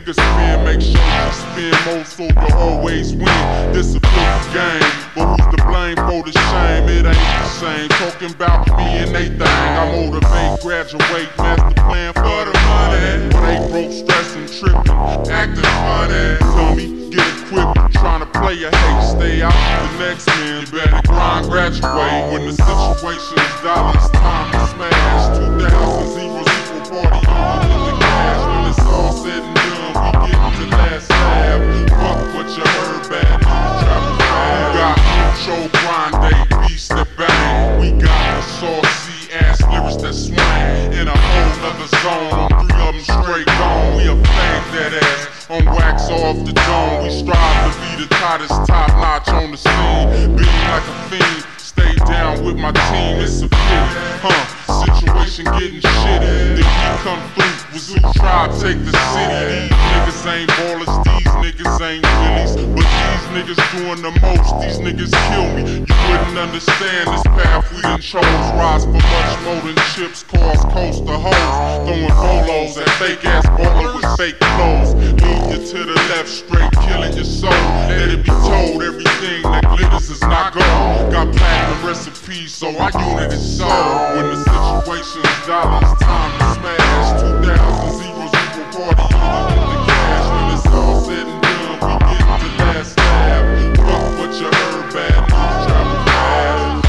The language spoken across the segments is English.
niggas spin, make sure you spin more so you always win. This a big game, but who's to blame for the shame? It ain't the same. Talking about me and they thing. I motivate, graduate, master plan for the money. But they broke, stressing, tripping, acting funny. Dummy, get equipped, trying to play a hate, stay out with the next man. You better grind, graduate. When the situation is dollars, time to smash. 2000 zeros equal party over the cash. When it's all said and done, we get to last laugh. Fuck what you heard, bad news, travel fast. We got control, grind day, beast that bang. We got the saucy ass lyrics that swing in a whole nother zone. On 3 of them straight gone. We have flamed that ass on wax off the dome. We strive to be the tightest, top notch on the scene. Being like a fiend, stay down with my team. It's a pity, situation getting shitty. The heat come through, Wazoo tribe take the city. These niggas ain't ballers, these niggas ain't willies, but these niggas doing the most. These niggas kill me. You wouldn't understand this path we done chose. Rise for much more than chips, cars, coast to hoes. Throwing bolos at fake ass baller with fake clothes. Lead you to the left straight, killing your soul. Let it be told, everything that glitters is not gold. Got platinum recipes, so our unit is sold. When the situation is dollars, time to smash. 2000 zeros equal party, you get the cash. When it's all said and done, we get the last laugh. Fuck what you heard, bad news, travel fast.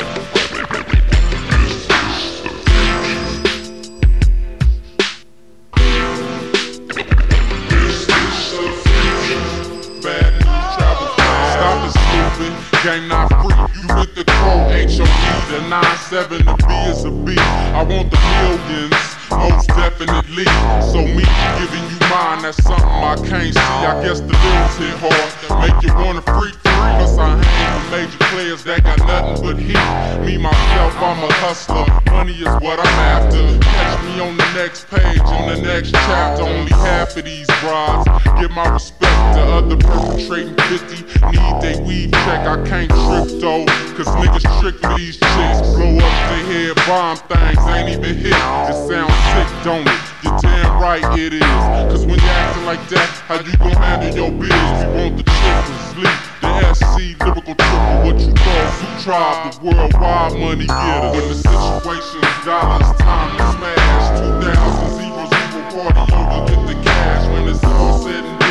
Bad news, travel fast. Stop the stupid, game not free. You hit the code, H-O-E, the 9-7, the B is a B. I want the millions, most definitely. So me giving you mine, that's something I can't see. I guess the lyrics hit hard, make you wanna freak free. Cause I hang with major players that got nothing but heat. Me, myself, I'm a hustler, money is what I'm after. Catch me on the next page, in the next chapter. Only half of these brides give my respect to other perpetrating 50. Need they weave check, I can't trip though. Cause niggas trick me, these chicks blow up their head, bomb things ain't even hit. It sounds sick, don't it? You're damn right it is. Cause when you acting like that, how you gon' handle your biz? We want the triple sleep, the SC lyrical triple, what you call Zoo Tribe, the worldwide money getter. When the situation is dollars, time to smash. 2000 zeros equal party, you get the cash. When it's all said and done,